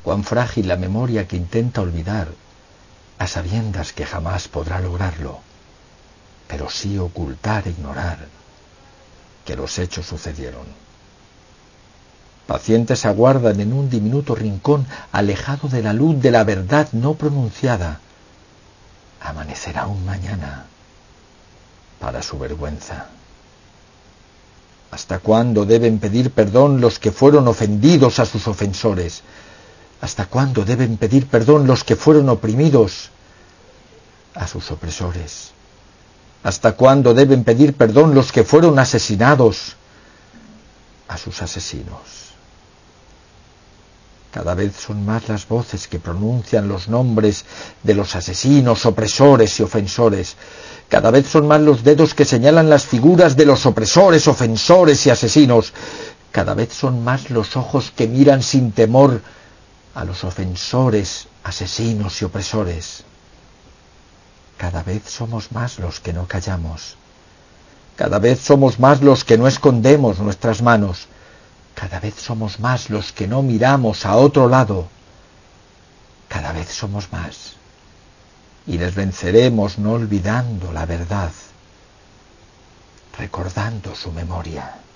cuán frágil la memoria que intenta olvidar, a sabiendas que jamás podrá lograrlo, pero sí ocultar e ignorar que los hechos sucedieron. Pacientes aguardan en un diminuto rincón, alejado de la luz de la verdad no pronunciada. Amanecerá un mañana para su vergüenza. ¿Hasta cuándo deben pedir perdón los que fueron ofendidos a sus ofensores? ¿Hasta cuándo deben pedir perdón los que fueron oprimidos a sus opresores? ¿Hasta cuándo deben pedir perdón los que fueron asesinados a sus asesinos? Cada vez son más las voces que pronuncian los nombres de los asesinos, opresores y ofensores. Cada vez son más los dedos que señalan las figuras de los opresores, ofensores y asesinos. Cada vez son más los ojos que miran sin temor a los ofensores, asesinos y opresores. Cada vez somos más los que no callamos. Cada vez somos más los que no escondemos nuestras manos. Cada vez somos más los que no miramos a otro lado. Cada vez somos más. Y les venceremos no olvidando la verdad, recordando su memoria.